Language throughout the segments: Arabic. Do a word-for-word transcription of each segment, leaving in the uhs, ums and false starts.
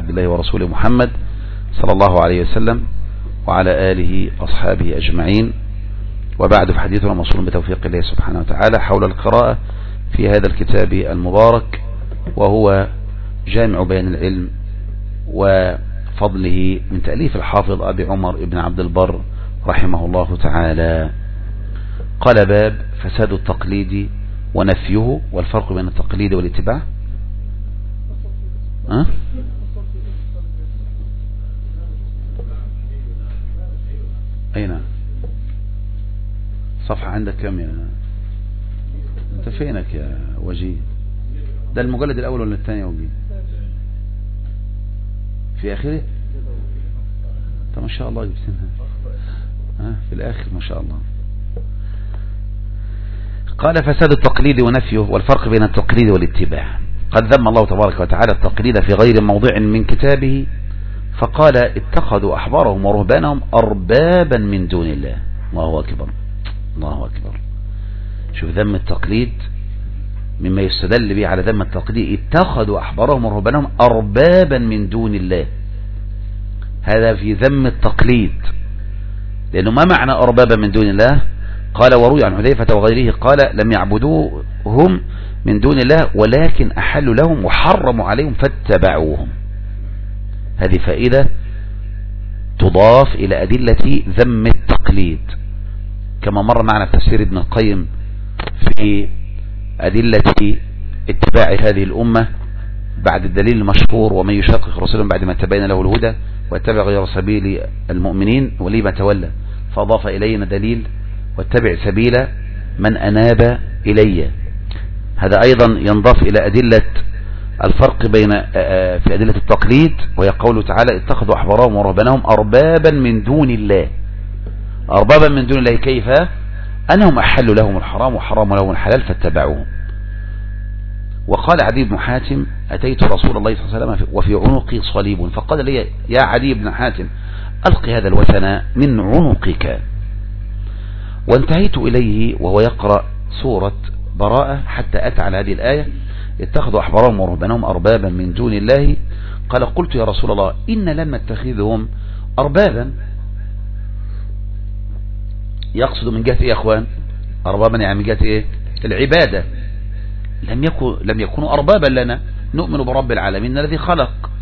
عبد الله ورسوله محمد صلى الله عليه وسلم وعلى آله وأصحابه أجمعين. وبعد فحديثنا موصول بتوفيق الله سبحانه وتعالى حول القراءة في هذا الكتاب المبارك، وهو جامع بيان العلم وفضله من تأليف الحافظ أبي عمر بن عبد البر رحمه الله تعالى. قال: باب فساد التقليد ونفيه والفرق بين التقليد والاتباع. أه؟ أين صفحة عندك كم يا انت؟ فينك يا وجيه؟ ده المجلد الأول ولا الثاني يا وجيه؟ في آخره؟ طب ما شاء الله جبتنها ها في الآخر ما شاء الله. قال: فساد التقليد ونفيه والفرق بين التقليد والاتباع. قد ذم الله تبارك وتعالى التقليد في غير موضع من كتابه، فقال: اتخذوا أحبارهم ورهبانهم أربابا من دون الله. الله أكبر، الله أكبر. شوف ذم التقليد مما يستدل به على ذم التقليد: اتخذوا أحبارهم ورهبانهم أربابا من دون الله. هذا في ذم التقليد، لأنه ما معنى أربابا من دون الله؟ قال: وروي عن حذيفة وغيره قال: لم يعبدوهم من دون الله ولكن أحلوا لهم وحرموا عليهم فاتبعوهم. هذه فائدة تضاف إلى أدلة ذم التقليد، كما مر معنا في تفسير ابن القيم في أدلة اتباع هذه الأمة بعد الدليل المشهور: ومن يشاقق رسولا بعد ما تبين له الهدى واتبع غير سبيل المؤمنين ولي ما تولى. فأضاف إلينا دليل: واتبع سبيل من أناب إلي. هذا أيضا ينضاف إلى أدلة الفرق بين في أدلة التقليد، وهي قوله تعالى: اتخذوا أحبارهم ورهبانهم أربابا من دون الله. أربابا من دون الله كيف؟ أنهم أحلوا لهم الحرام وحرموا لهم الحلال فاتبعوهم. وقال عدي بن حاتم: أتيت رسول الله صلى الله عليه وسلم وفي عنقي صليب، فقال لي: يا عدي بن حاتم، ألق هذا الوثن من عنقك. وانتهيت إليه وهو يقرأ سورة براءة حتى أتى على هذه الآية: اتخذوا أحبارهم ورهبانهم أربابا من دون الله. قال: قلت يا رسول الله، إن لم نتخذهم أربابا. يقصد من جهة إيه يا أخوان؟ أربابا يعني من جهة إيه؟ العبادة. لم يكن لم يكونوا أربابا لنا، نؤمن برب العالمين الذي خلق.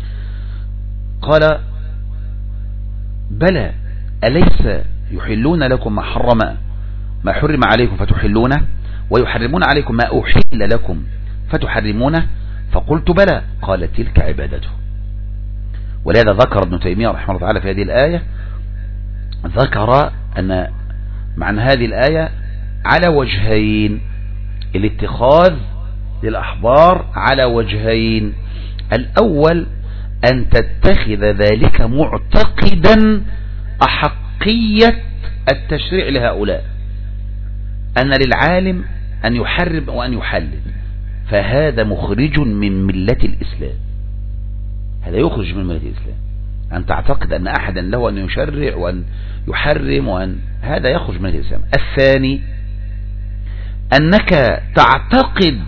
قال: بلى، أليس يحلون لكم ما حرم ما حرم عليكم فتحلونه، ويحرمون عليكم ما أحل لكم فتحرمونه؟ فقلت: بلى. قال: تلك عبادته. ولهذا ذكر ابن تيمية رحمه الله تعالى في هذه الآية، ذكر أن معنى هذه الآية على وجهين: الاتخاذ للأحبار على وجهين. الأول أن تتخذ ذلك معتقدا أحقية التشريع لهؤلاء، أن للعالم أن يحرم وأن يحلل، فهذا مخرج من ملة الإسلام. هذا يخرج من ملة الإسلام، أن تعتقد أن أحدا له أن يشرع وأن يحرم، وأن هذا يخرج من ملة الإسلام. الثاني أنك تعتقد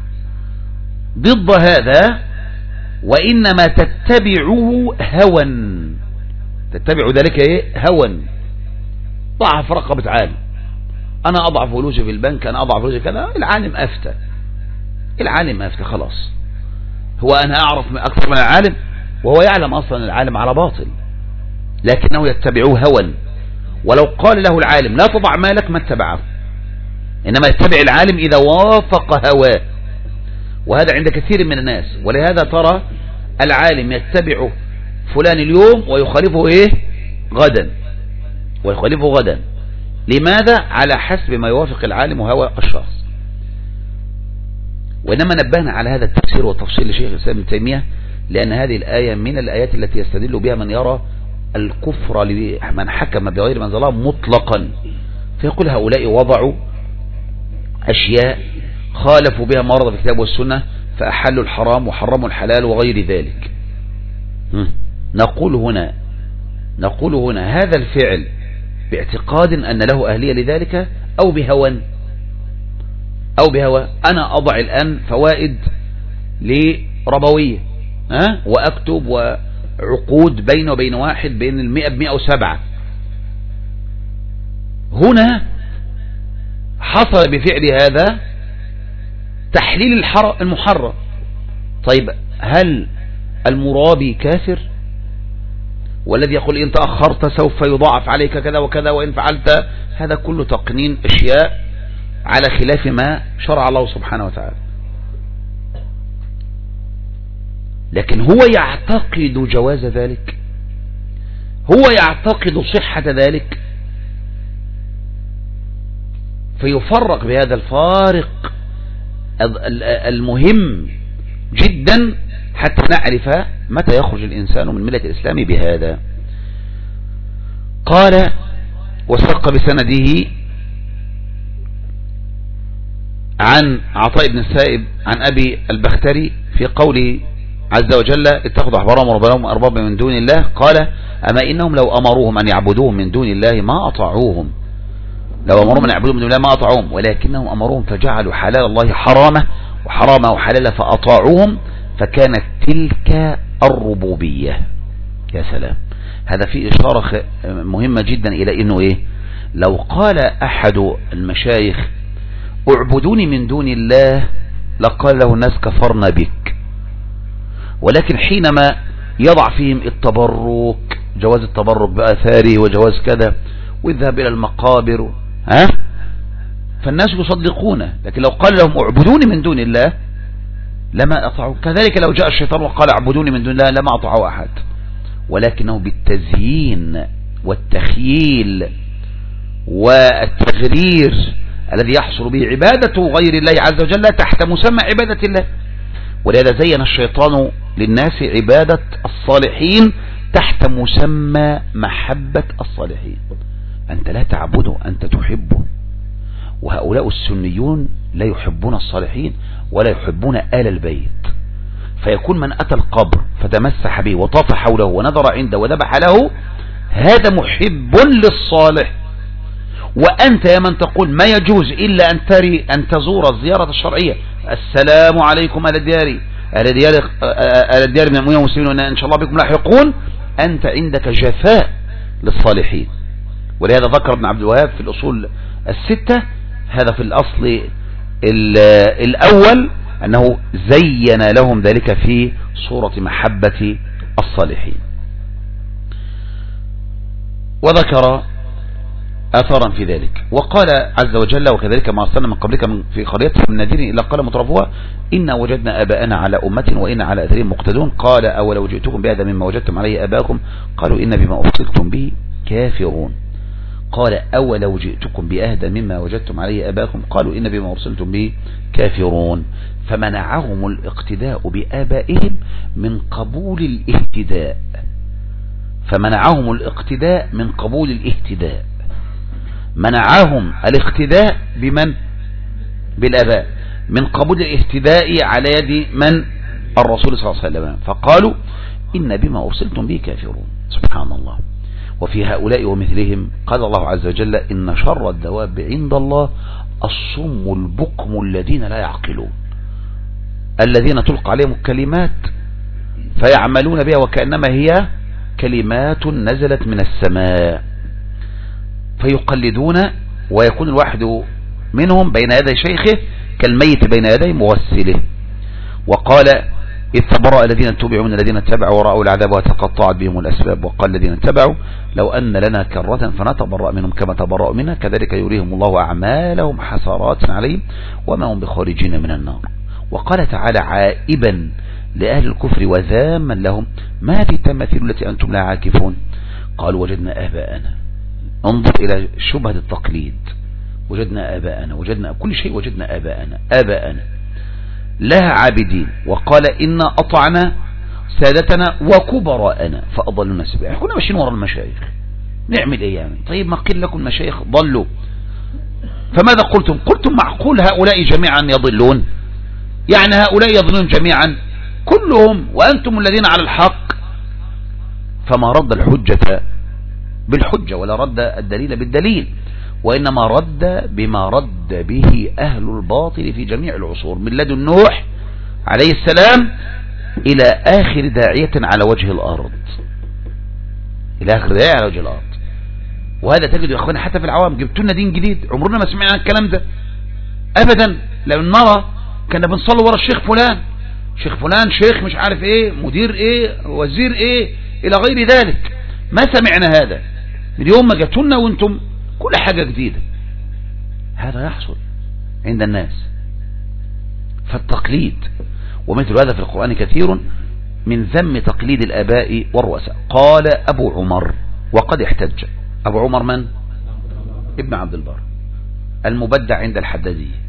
ضد هذا، وإنما تتبعه هوى. تتبع ذلك إيه؟ هوى. ضعف رقبة عالم، أنا أضعف فلوسي في البنك، أنا أضعف فلوسي كذا، العالم أفتى، العالم أفتى خلاص. هو أنا أعرف أكثر من العالم، وهو يعلم أصلا العالم على باطل، لكنه يتبعه هوى. ولو قال له العالم لا تضع مالك ما اتبعه، إنما يتبع العالم إذا وافق هواه. وهذا عند كثير من الناس. ولهذا ترى العالم يتبع فلان اليوم ويخالفه إيه غدا، ويخالفه غدا. لماذا؟ على حسب ما يوافق العالم وهوى الشخص. وإنما نبهنا على هذا التفسير والتفصيل لشيخ الإسلام ابن تيمية، لأن هذه الآية من الآيات التي يستدل بها من يرى الكفر لمن حكم بغير من أنزل الله مطلقا، فيقول هؤلاء وضعوا أشياء خالفوا بها ما ورد في الكتاب والسنة، فأحلوا الحرام وحرموا الحلال وغير ذلك. نقول هنا نقول هنا هذا الفعل باعتقاد أن له أهلية لذلك، أو بهوى أو بهوى. أنا أضع الآن فوائد لربوية، ها وأكتب وعقود بين وبين واحد بين المئة بمئة وسبعة. هنا حصل بفعل هذا تحليل المحرم. طيب هل المرابي كافر؟ والذي يقول إن تأخرت سوف يضاعف عليك كذا وكذا وإن فعلت، هذا كله تقنين أشياء على خلاف ما شرع الله سبحانه وتعالى. لكن هو يعتقد جواز ذلك، هو يعتقد صحة ذلك، فيفرق بهذا الفارق المهم جدا حتى نعرف متى يخرج الإنسان من ملة الإسلام بهذا. قال وسق بسنده عن عطاء بن السائب عن أبي البختري في قوله عز وجل اتخذوا أحبارهم ورهبانهم أربابا من دون الله، قال أما إنهم لو أمروهم أن يعبدوهم من دون الله ما أطاعوهم، لو أمروهم أن يعبدوهم من دون الله ما أطاعوهم، ولكنهم أمروهم فجعلوا حلال الله حرامه وحرامه حلاله فأطاعوهم، فكانت تلك الربوبية. يا سلام، هذا فيه إشارة مهمة جدا إلى إنه إيه، لو قال أحد المشايخ اعبدوني من دون الله لقال له الناس كفرنا بك، ولكن حينما يضع فيهم التبرك، جواز التبرك بآثاره وجواز كذا والذهاب إلى المقابر، ها فالناس يصدقونه. لكن لو قال لهم اعبدوني من دون الله لما أطاعوا. كذلك لو جاء الشيطان وقال اعبدوني من دون الله لما أطاعوا أحد، ولكنه بالتزيين والتخييل والتغرير الذي يحصل به عبادة غير الله عز وجل تحت مسمى عبادة الله. ولهذا زين الشيطان للناس عبادة الصالحين تحت مسمى محبة الصالحين. أنت لا تعبده، أنت تحبه. وهؤلاء السنيون لا يحبون الصالحين ولا يحبون آل البيت، فيكون من أتى القبر فتمسح به وطاف حوله ونظر عنده وذبح له هذا محب للصالح. وأنت يا من تقول ما يجوز إلا أن تري أن تزور الزيارة الشرعية، السلام عليكم أهل الديار أهل ديار أهل الديار من المؤمنين والمسلمين وإن شاء الله بكم لاحقون، أنت عندك جفاء للصالحين. ولهذا ذكر ابن عبد الوهاب في الأصول الستة هذا في الأصل الأول أنه زين لهم ذلك في صورة محبة الصالحين. وذكر آثارا في ذلك وقال عز وجل وكذلك ما أرسلنا من قبلك من في قريتهم من نذير إلا قال مترفوها إنا وجدنا آباءنا على أمة وإنا على أثرهم مقتدون. قال أولو جئتكم بهذا مما وجدتم عليه آباءكم قالوا إن بما أرسلتم به كافرون. قال أولو جئتكم بأهدى مما وجدتم عليه آباءكم قالوا إن بما أرسلتم به كافرون. فمنعهم الاقتداء بآبائهم من قبول الاهتداء، فمنعهم الاقتداء من قبول الاهتداء، منعهم الاقتداء بمن؟ بالآباء، من قبول الاهتداء على يد من؟ الرسول صلى الله عليه وسلم. فقالوا إن بما أرسلتم به كافرون. سبحان الله. وفي هؤلاء ومثلهم قال الله عز وجل إن شر الدواب عند الله الصم البكم الذين لا يعقلون، الذين تلقى عليهم الكلمات فيعملون بها وكأنما هي كلمات نزلت من السماء فيقلدون، ويكون الواحد منهم بين يدي شيخه كالميت بين يدي مغسله. وقال إذ تبرأ الذين اتبعوا من الذين اتبعوا ورأوا العذاب وتقطعت بهم الأسباب. وقال الذين اتبعوا لو أن لنا كرة فنتبرأ منهم كما تبرأوا منا كذلك يريهم الله أعمالهم حسرات عليهم وما هم بخارجين من النار. وقال تعالى عائبا لأهل الكفر وذاما لهم ما هذه التماثيل التي أنتم لا عاكفون قالوا وجدنا آباءنا. انظر إلى شبهة التقليد، وجدنا آباءنا، وجدنا كل شيء، وجدنا آباءنا آباءنا لها عابدين. وقال إنا أطعنا سادتنا وكبراءنا فأضلنا السبيل. كنا ماشيين وراء المشايخ، نعمل إيه يعني؟ طيب ما قيل لكم مشايخ ضلوا، فماذا قلتم؟ قلتم معقول هؤلاء جميعا يضلون؟ يعني هؤلاء يضلون جميعا كلهم وأنتم الذين على الحق. فما رد الحجة بالحجة ولا رد الدليل بالدليل، وإنما رد بما رد به أهل الباطل في جميع العصور من لدن نوح عليه السلام إلى آخر داعية على وجه الأرض، إلى آخر داعية على وجه الأرض. وهذا تجد يا أخواني حتى في العوام، جبتوا لنا دين جديد عمرنا ما سمعنا الكلام ده أبدا. لما نرى كنا بنصلي ورا الشيخ فلان، شيخ فلان شيخ مش عارف ايه، مدير ايه، وزير ايه، الى غير ذلك. ما سمعنا هذا من يوم ما جاتوا لنا وانتم كل حاجة جديدة. هذا يحصل عند الناس. فالتقليد ومثل هذا في القرآن كثير من ذم تقليد الآباء والرؤساء. قال أبو عمر وقد احتج. أبو عمر من؟ ابن عبد البر المبدع عند الحدادية.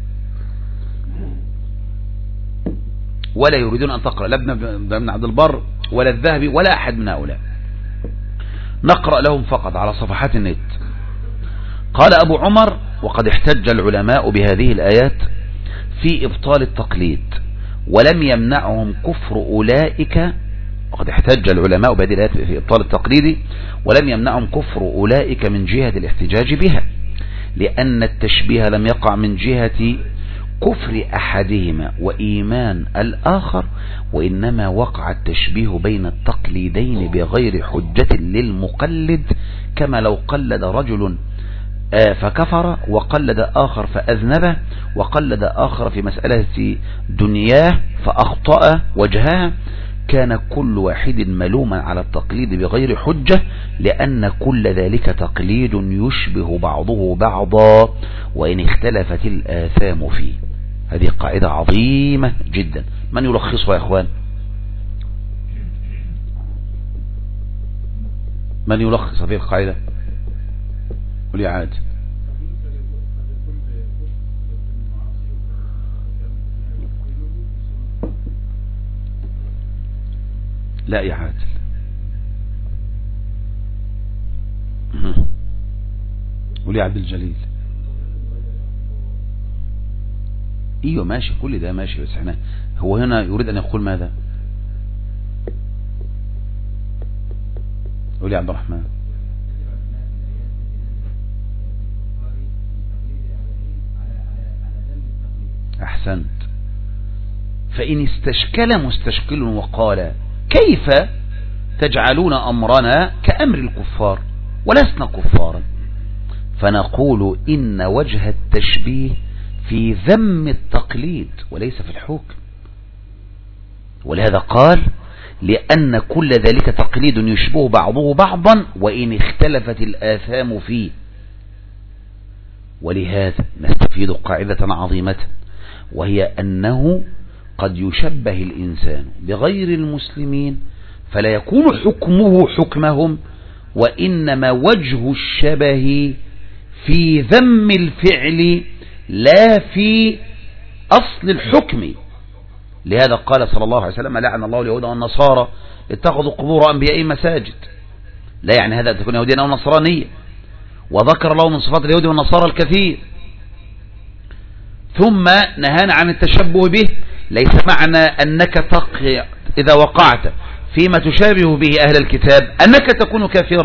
ولا يريدون أن تقرأ لا ابن عبد البر ولا الذهبي ولا أحد من هؤلاء، نقرأ لهم فقط على صفحات النت. قال أبو عمر وقد احتج العلماء بهذه الآيات في إبطال التقليد ولم يمنعهم كفر أولئك. وقد احتج العلماء بهذه الآيات في إبطال التقليد ولم يمنعهم كفر أولئك من جهة الاحتجاج بها، لأن التشبيه لم يقع من جهة كفر أحدهما وإيمان الآخر، وإنما وقع التشبيه بين التقليدين بغير حجة للمقلد، كما لو قلد رجل فكفر وقلد آخر فأذنبه وقلد آخر في مسألة دنياه فأخطأ وجهها، كان كل واحد ملوما على التقليد بغير حجة، لأن كل ذلك تقليد يشبه بعضه بعضا وإن اختلفت الآثام فيه. هذه قاعدة عظيمة جدا. من يلخصها يا أخوان؟ من يلخص هذه القاعدة؟ قل عاد. لا يا عادل. قل يا عبد الجليل. ايوه ماشي، كل ده ماشي، بس احنا هو هنا يريد ان يقول ماذا؟ قل يا عبد الرحمن. احسنت. فان استشكل مستشكل وقال كيف تجعلون امرنا كامر الكفار ولسنا كفارا، فنقول ان وجه التشبيه في ذم التقليد وليس في الحكم. ولهذا قال لأن كل ذلك تقليد يشبه بعضه بعضا وإن اختلفت الآثام فيه. ولهذا نستفيد قاعدة عظيمة، وهي أنه قد يشبه الإنسان بغير المسلمين فلا يكون حكمه حكمهم، وإنما وجه الشبه في ذم الفعل لا في أصل الحكم. لهذا قال صلى الله عليه وسلم لعن الله اليهود والنصارى اتخذوا قبور أنبيائهم مساجد. لا يعني هذا أن تكون يهوديا أو نصرانية، وذكر الله من صفات اليهود والنصارى الكثير، ثم نهانا عن التشبه به. ليس معنى أنك تقع إذا وقعت فيما تشابه به أهل الكتاب أنك تكون كافرا.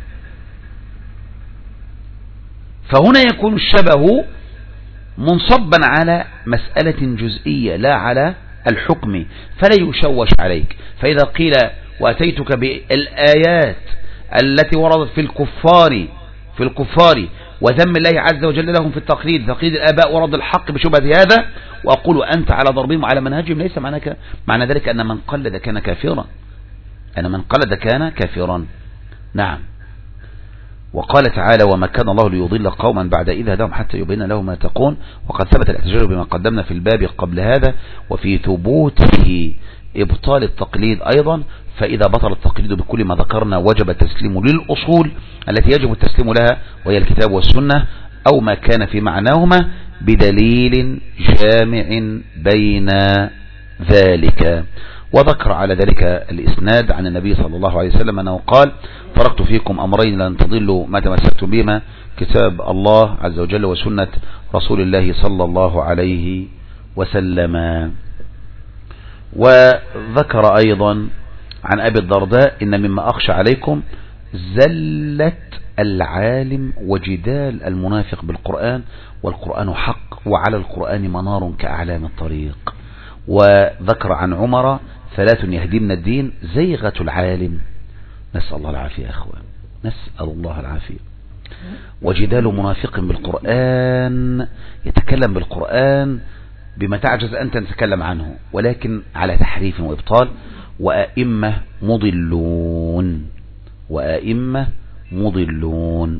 فهنا يكون الشبه منصبا على مسألة جزئية لا على الحكم، فلا يشوش عليك. فإذا قيل وأتيتك بالآيات التي وردت في الكفار في الكفار وذم الله عز وجل لهم في التقليد، تقليد الآباء ورد الحق بشبهة هذا، وأقول أنت على ضربهم وعلى منهجهم، ليس معنى, معنى ذلك أن من قلد كان كافرا، أن من قلد كان كافرا. نعم. وقال تعالى وما كان الله ليضل قوما بعد إذ هداهم حتى يبين لهم ما تقون. وقد ثبت الاحتجاج بما قدمنا في الباب قبل هذا وفي ثبوته إبطال التقليد أيضا. فإذا بطل التقليد بكل ما ذكرنا وجب التسليم للأصول التي يجب التسليم لها وهي الكتاب والسنة أو ما كان في معناهما بدليل جامع بين ذلك. وذكر على ذلك الإسناد عن النبي صلى الله عليه وسلم أنه قال تركت فيكم أمرين لن تضلوا ما تمسكتم بهما كتاب الله عز وجل وسنة رسول الله صلى الله عليه وسلم. وذكر أيضا عن أبي الدرداء إن مما أخشى عليكم زلة العالم وجدال المنافق بالقرآن، والقرآن حق وعلى القرآن منار كأعلام الطريق. وذكر عن عمر ثلاث يهدمن الدين: زيغة العالم، نسأل الله العافية يا أخوان، نسأل الله العافية. وجدال منافق بالقرآن، يتكلم بالقرآن بما تعجز أنت أن تتكلم عنه، ولكن على تحريف وإبطال. وأئمة مضلون، وأئمة مضلون.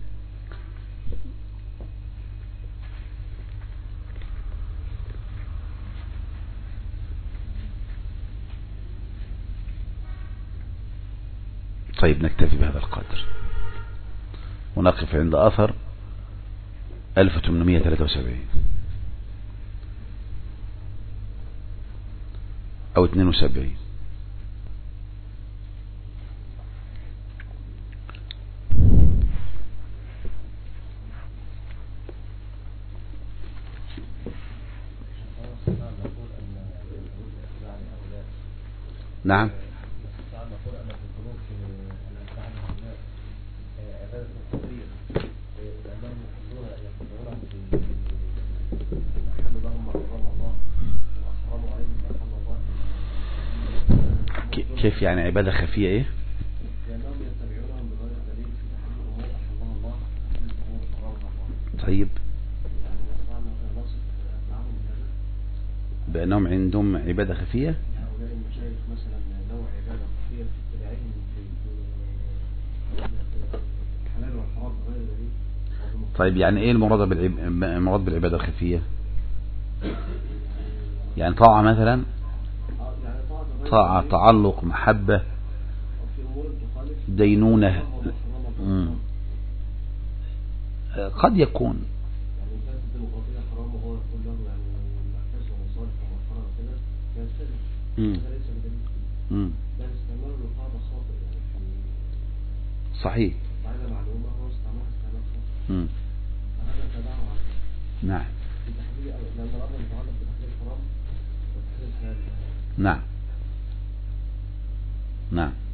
طيب نكتفي بهذا القدر ونقف عند أثر ألف وثمانمائة وثلاثة وسبعين أو اثنين وسبعين. نعم. كيف يعني عبادة خفية ايه؟ طيب بأنهم عندهم عبادة خفية. طيب يعني ايه المراد بالعب... المراد بالعبادة الخفية؟ يعني طاعة مثلا، طاعة، تعلق، محبة، دينونة. مم. قد يكون. مم. مم. صحيح. مم. نعم. نعم. نعم.